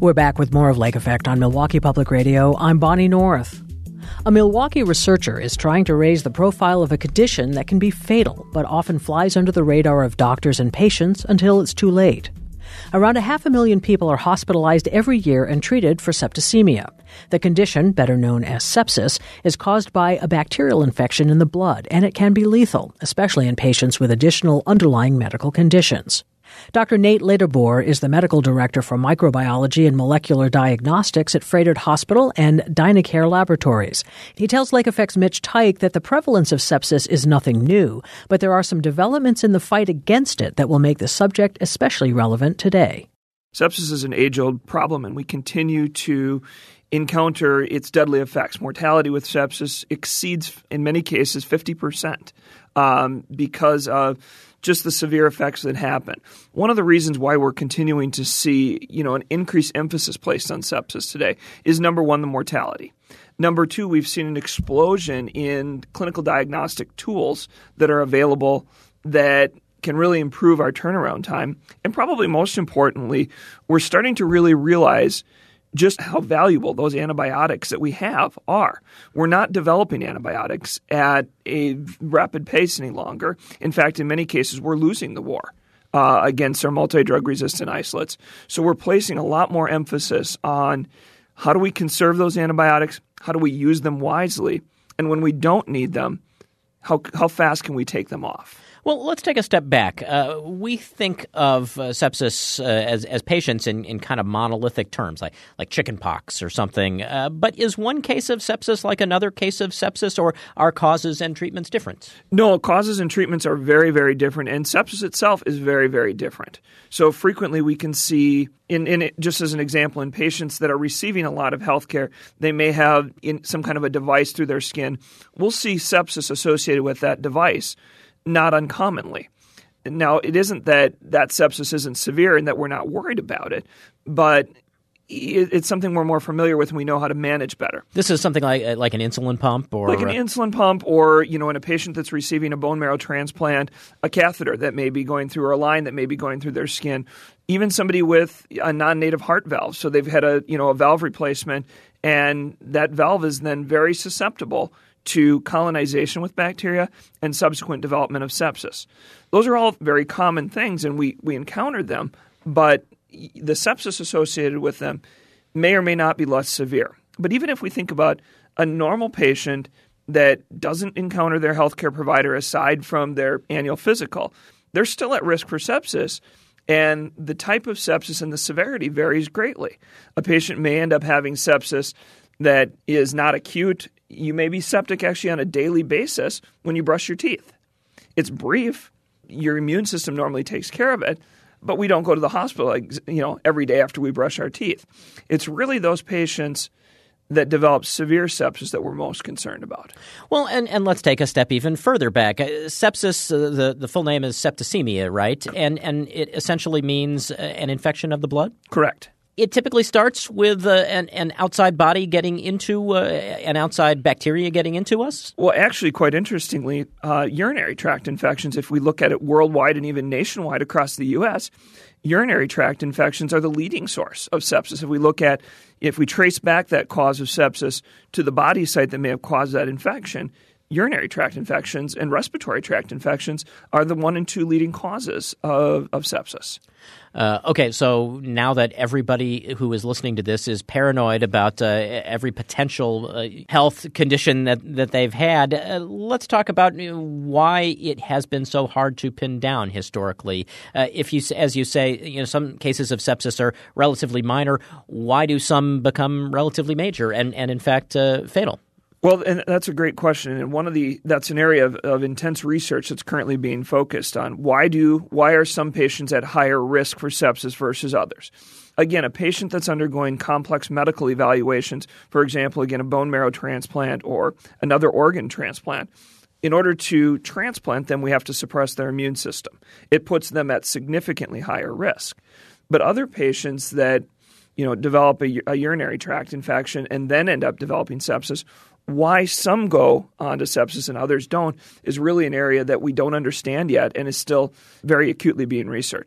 We're back with more of Lake Effect on Milwaukee Public Radio. I'm Bonnie North. A Milwaukee researcher is trying to raise the profile of a condition that can be fatal, but often flies under the radar of doctors and patients until it's too late. Around 500,000 people are hospitalized every year and treated for septicemia. The condition, better known as sepsis, is caused by a bacterial infection in the blood, and it can be lethal, especially in patients with additional underlying medical conditions. Dr. Nate Lederboer is the medical director for microbiology and molecular diagnostics at Froedtert Hospital and Dynacare Laboratories. He tells Lake Effect's Mitch Teich that the prevalence of sepsis is nothing new, but there are some developments in the fight against it that will make the subject especially relevant today. Sepsis is an age-old problem, and we continue to encounter its deadly effects. Mortality with sepsis exceeds, in many cases, 50% because of just the severe effects that happen. One of the reasons why we're continuing to see, an increased emphasis placed on sepsis today is, number one, the mortality. Number two, we've seen an explosion in clinical diagnostic tools that are available that can really improve our turnaround time. And probably most importantly, we're starting to really realize just how valuable those antibiotics that we have are. We're not developing antibiotics at a rapid pace any longer. In fact, in many cases, we're losing the war against our multi-drug resistant isolates. So we're placing a lot more emphasis on how do we conserve those antibiotics, how do we use them wisely, and when we don't need them, how fast can we take them off? Well, let's take a step back. We think of sepsis as patients in kind of monolithic terms, like chicken pox or something. But is one case of sepsis like another case of sepsis, or are causes and treatments different? No, causes and treatments are very, very different, and sepsis itself is very, very different. So frequently we can see, just as an example, in patients that are receiving a lot of health care, they may have some kind of a device through their skin. We'll see sepsis associated with that device. Not uncommonly. Now, it isn't that sepsis isn't severe and that we're not worried about it, but it's something we're more familiar with and we know how to manage better. This is something like an insulin pump? Like an insulin pump, or, in a patient that's receiving a bone marrow transplant, a catheter that may be going through, or a line that may be going through their skin. Even somebody with a non-native heart valve. So they've had a valve replacement, and that valve is then very susceptible to colonization with bacteria and subsequent development of sepsis. Those are all very common things, and we encounter them, but the sepsis associated with them may or may not be less severe. But even if we think about a normal patient that doesn't encounter their healthcare provider aside from their annual physical, they're still at risk for sepsis, and the type of sepsis and the severity varies greatly. A patient may end up having sepsis that is not acute. You may be septic actually on a daily basis when you brush your teeth. It's brief. Your immune system normally takes care of it, but we don't go to the hospital every day after we brush our teeth. It's really those patients that develop severe sepsis that we're most concerned about. Well, and let's take a step even further back. Sepsis, the full name is septicemia, right? And it essentially means an infection of the blood? Correct. It typically starts with an outside body getting into an outside bacteria getting into us? Well, actually, quite interestingly, urinary tract infections, if we look at it worldwide and even nationwide across the U.S., urinary tract infections are the leading source of sepsis. If we trace back that cause of sepsis to the body site that may have caused that infection, urinary tract infections and respiratory tract infections are the 1 and 2 leading causes of sepsis. Okay, so now that everybody who is listening to this is paranoid about every potential health condition that they've had, let's talk about why it has been so hard to pin down historically. As you say, some cases of sepsis are relatively minor. Why do some become relatively major and in fact fatal? Well, and that's a great question, and that's an area of intense research that's currently being focused on. Why are some patients at higher risk for sepsis versus others? Again, a patient that's undergoing complex medical evaluations, for example, a bone marrow transplant or another organ transplant, in order to transplant them, we have to suppress their immune system. It puts them at significantly higher risk. But other patients that develop a urinary tract infection and then end up developing sepsis, why some go on to sepsis and others don't is really an area that we don't understand yet and is still very acutely being researched.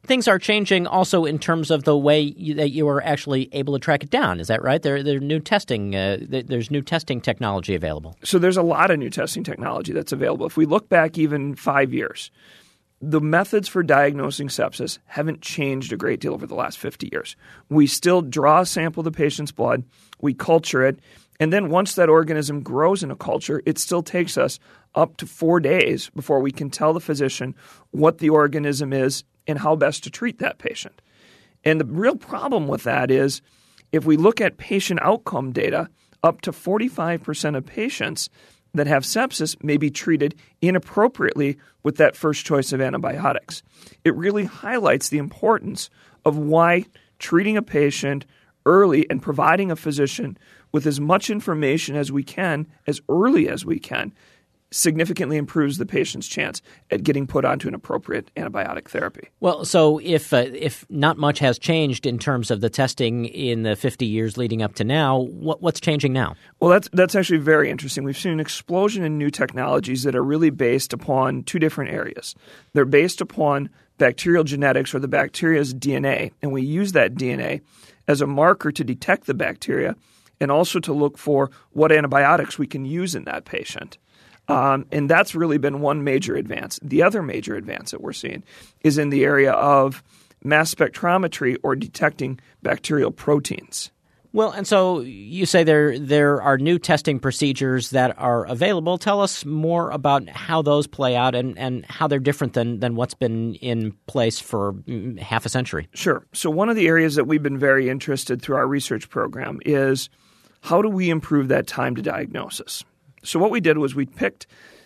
things are changing also in terms of the way that you are actually able to track it down. Is that right? There's new testing. There's new testing technology available. So there's a lot of new testing technology that's available. If we look back even 5 years, the methods for diagnosing sepsis haven't changed a great deal over the last 50 years. We still draw a sample of the patient's blood, we culture it, and then once that organism grows in a culture, it still takes us up to 4 days before we can tell the physician what the organism is and how best to treat that patient. And the real problem with that is if we look at patient outcome data, up to 45% of patients that have sepsis may be treated inappropriately with that first choice of antibiotics. It really highlights the importance of why treating a patient early and providing a physician with as much information as we can, as early as we can, significantly improves the patient's chance at getting put onto an appropriate antibiotic therapy. Well, so if not much has changed in terms of the testing in the 50 years leading up to now, what's changing now? Well, that's actually very interesting. We've seen an explosion in new technologies that are really based upon two different areas. They're based upon bacterial genetics or the bacteria's DNA, and we use that DNA as a marker to detect the bacteria and also to look for what antibiotics we can use in that patient. And that's really been one major advance. The other major advance that we're seeing is in the area of mass spectrometry or detecting bacterial proteins. Well, and so you say there are new testing procedures that are available. Tell us more about how those play out and how they're different than what's been in place for half a century. Sure. So one of the areas that we've been very interested through our research program is how do we improve that time to diagnosis? So what we did was we picked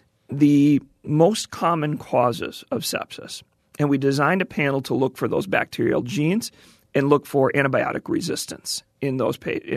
the most common causes of sepsis, and we designed a panel to look for those bacterial genes and look for antibiotic resistance in those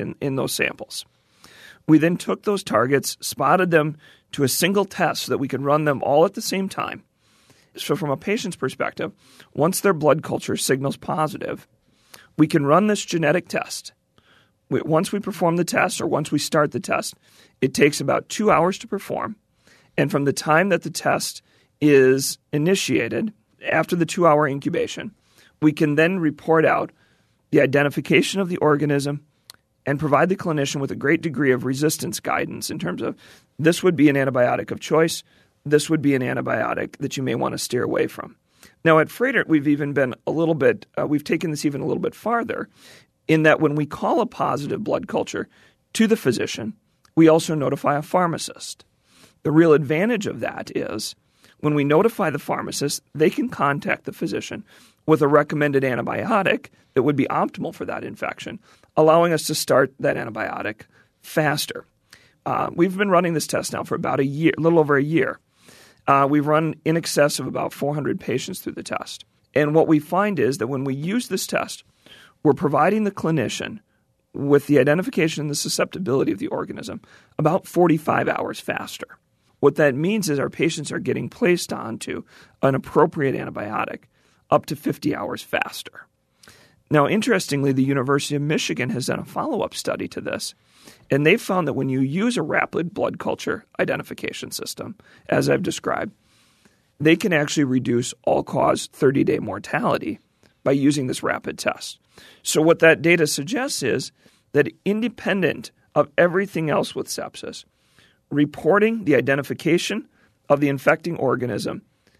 samples. We then took those targets, spotted them to a single test so that we could run them all at the same time. So from a patient's perspective, once their blood culture signals positive, we can run this genetic test. Once we perform the test or once we start the test, it takes about 2 hours to perform. And from the time that the test is initiated, after the 2-hour incubation, we can then report out the identification of the organism and provide the clinician with a great degree of resistance guidance in terms of this would be an antibiotic of choice, this would be an antibiotic that you may want to steer away from. Now at Froedtert, we've even been we've taken this even a little bit farther in that when we call a positive blood culture to the physician, we also notify a pharmacist. The real advantage of that is when we notify the pharmacist, they can contact the physician with a recommended antibiotic that would be optimal for that infection, allowing us to start that antibiotic faster. We've been running this test now for about a year, a little over a year. We've run in excess of about 400 patients through the test. And what we find is that when we use this test, we're providing the clinician with the identification and the susceptibility of the organism about 45 hours faster. What that means is our patients are getting placed onto an appropriate antibiotic up to 50 hours faster. Now, interestingly, the University of Michigan has done a follow-up study to this, and they found that when you use a rapid blood culture identification system, as I've described, they can actually reduce all-cause 30-day mortality by using this rapid test. So what that data suggests is that independent of everything else with sepsis, reporting the identification of the infecting organism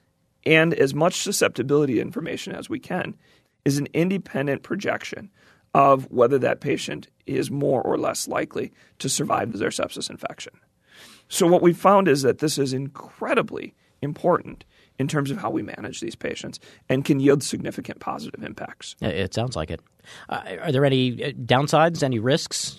and as much susceptibility information as we can is an independent projection of whether that patient is more or less likely to survive their sepsis infection. So what we found is that this is incredibly important in terms of how we manage these patients and can yield significant positive impacts. It sounds like it. Are there any downsides, any risks?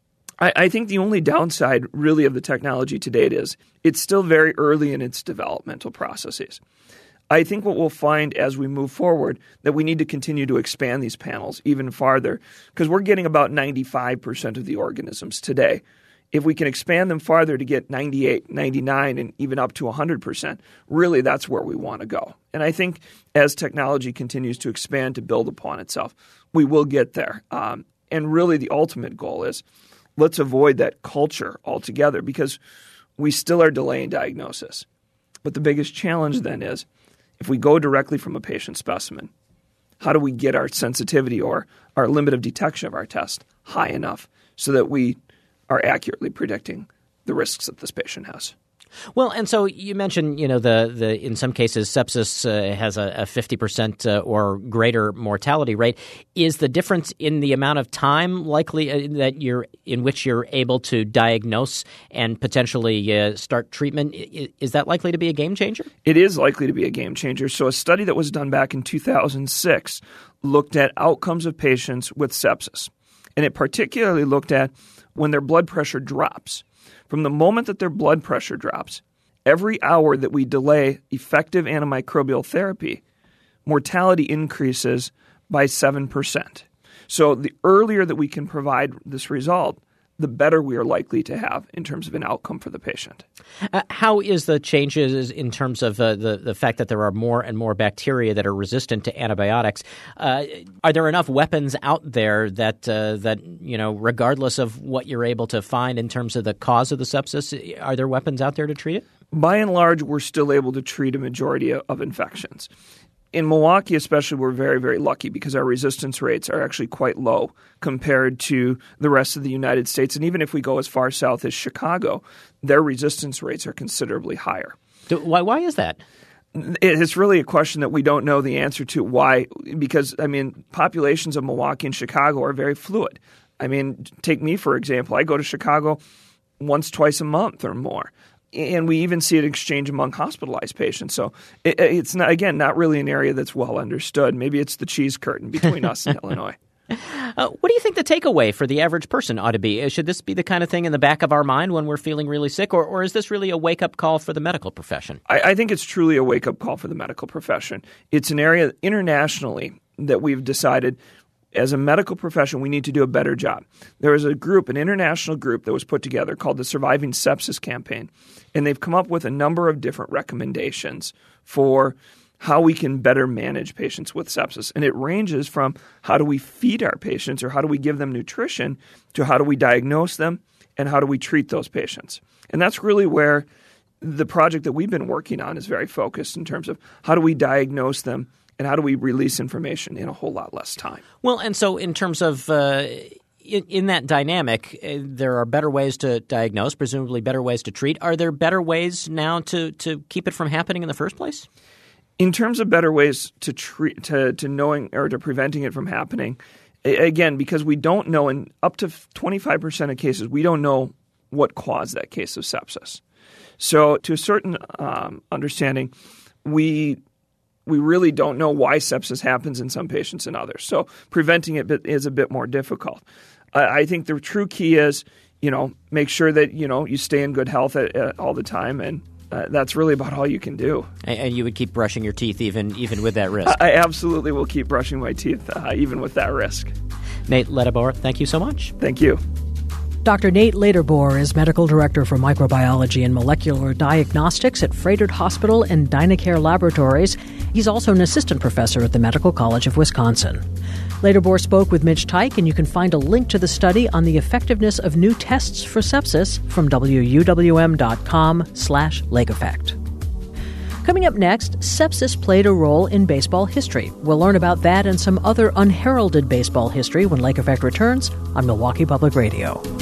I think the only downside really of the technology to date is it's still very early in its developmental processes. I think what we'll find as we move forward that we need to continue to expand these panels even farther because we're getting about 95% of the organisms today. If we can expand them farther to get 98, 99, and even up to 100%, really that's where we want to go. And I think as technology continues to expand to build upon itself, we will get there. And really the ultimate goal is let's avoid that culture altogether because we still are delaying diagnosis. But the biggest challenge then is if we go directly from a patient specimen, how do we get our sensitivity or our limit of detection of our test high enough so that we are accurately predicting the risks that this patient has. Well, and so you mentioned, the in some cases sepsis has a 50% or greater mortality rate. Is the difference in the amount of time likely in which you're able to diagnose and potentially start treatment? Is that likely to be a game changer? It is likely to be a game changer. So a study that was done back in 2006 looked at outcomes of patients with sepsis, and it particularly looked at when their blood pressure drops. From the moment that their blood pressure drops, every hour that we delay effective antimicrobial therapy, mortality increases by 7%. So the earlier that we can provide this result, the better we are likely to have in terms of an outcome for the patient. How is the changes in terms of the fact that there are more and more bacteria that are resistant to antibiotics? Are there enough weapons out there that regardless of what you're able to find in terms of the cause of the sepsis, are there weapons out there to treat it? By and large, we're still able to treat a majority of infections. In Milwaukee especially, we're very, very lucky because our resistance rates are actually quite low compared to the rest of the United States. And even if we go as far south as Chicago, their resistance rates are considerably higher. Why is that? It's really a question that we don't know the answer to. Why? Because, populations of Milwaukee and Chicago are very fluid. Take me, for example. I go to Chicago once, twice a month or more. And we even see an exchange among hospitalized patients. So it's not really an area that's well understood. Maybe it's the cheese curtain between us and Illinois. What do you think the takeaway for the average person ought to be? Should this be the kind of thing in the back of our mind when we're feeling really sick, or is this really a wake-up call for the medical profession? I think it's truly a wake-up call for the medical profession. It's an area internationally that we've decided as a medical profession, we need to do a better job. There is an international group that was put together called the Surviving Sepsis Campaign, and they've come up with a number of different recommendations for how we can better manage patients with sepsis. And it ranges from how do we feed our patients or how do we give them nutrition to how do we diagnose them and how do we treat those patients. And that's really where the project that we've been working on is very focused in terms of how do we diagnose them and how do we release information in a whole lot less time? Well, and so in terms of in that dynamic, there are better ways to diagnose, presumably better ways to treat. Are there better ways now to keep it from happening in the first place? In terms of better ways to treat, to knowing or to preventing it from happening, again, because we don't know, in up to 25% of cases, we don't know what caused that case of sepsis. So to a certain understanding, we really don't know why sepsis happens in some patients and others. So preventing it is a bit more difficult. I think the true key is, make sure that, you stay in good health all the time, and that's really about all you can do. And you would keep brushing your teeth even with that risk? I absolutely will keep brushing my teeth even with that risk. Nate Ledebour, thank you so much. Thank you. Dr. Nate Ledebour is Medical Director for Microbiology and Molecular Diagnostics at Froedtert Hospital and Dynacare Laboratories. He's also an assistant professor at the Medical College of Wisconsin. Ledebour spoke with Mitch Teich, and you can find a link to the study on the effectiveness of new tests for sepsis from wuwm.com/lake effect. Coming up next, sepsis played a role in baseball history. We'll learn about that and some other unheralded baseball history when Lake Effect returns on Milwaukee Public Radio.